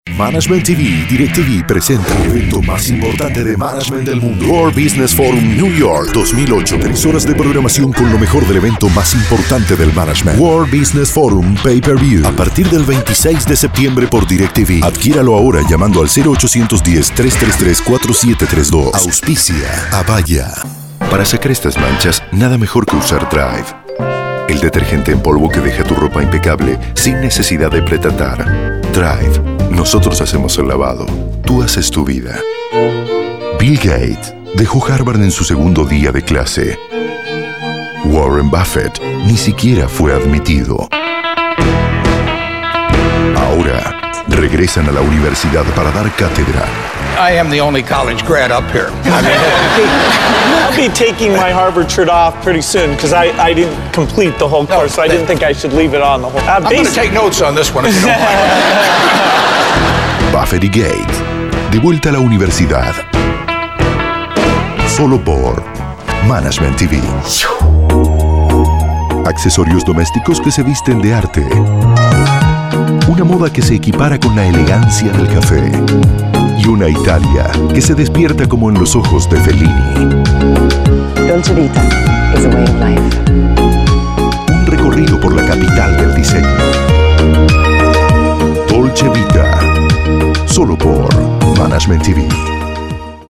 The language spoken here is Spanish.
Management TV y DirecTV presenta el evento más importante de management del mundo, World Business Forum New York 2008. 3 horas de programación con lo mejor del evento más importante del management, World Business Forum Pay-Per-View, a partir del 26 de septiembre por DirecTV. Adquiéralo ahora llamando al 0810-333-4732. Auspicia Avaya. Para sacar estas manchas, nada mejor que usar Drive, el detergente en polvo que deja tu ropa impecable sin necesidad de pretratar. Drive. Nosotros hacemos el lavado. Tú haces tu vida. Bill Gates dejó Harvard en su segundo día de clase. Warren Buffett ni siquiera fue admitido. Ahora regresan a la universidad para dar cátedra. I am the only college grad up here. I'll be taking my Harvard shirt off pretty soon because I didn't complete the whole course, so I didn't think I should leave it on the whole. I'm going to take notes on this one if you don't mind. Buffett y Gates, de vuelta a la universidad. Solo por Management TV. Accesorios domésticos que se visten de arte. Una moda que se equipara con la elegancia del café. Y una Italia que se despierta como en los ojos de Fellini. Dolce Vita is a way of life. Un recorrido por la capital del diseño. Dolce Vita. Solo por Management TV.